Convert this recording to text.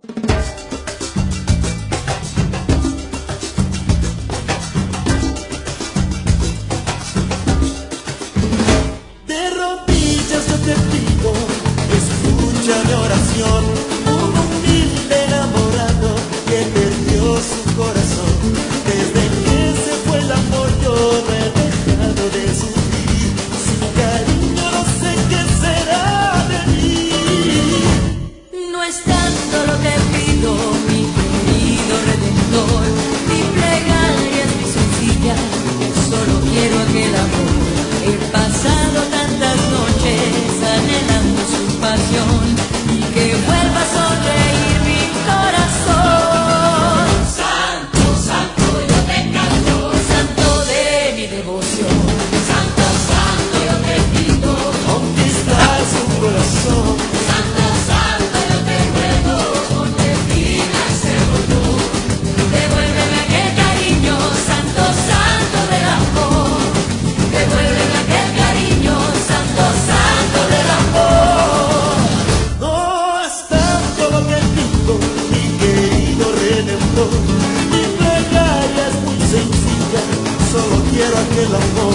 De rodillas yo te pido, escucha mi oración. Un humilde enamorado que perdió su corazón. Desde que se fue el amor yo no he dejado de sufrir. Sin cariño no sé qué será de mí. No es tanto lo que pido, mi querido Redentor. Mi plegaria es muy sencilla, solo quiero aquel amor. He pasado tantas noches anhelando su pasión y que vuelva a sonreír mi corazón. Santo, santo, yo te canto, santo de mi devoción. Santo, santo, yo te pido, Conquistar su corazón. santo, santo, yo te ruego, ponte fin a ese dolor. Devuélveme aquel cariño, santo, santo del amor. Devuélveme aquel cariño, santo, santo del amor. No es tanto lo que pido, mi querido Redentor. Mi plegaria es muy sencilla, solo quiero aquel amor.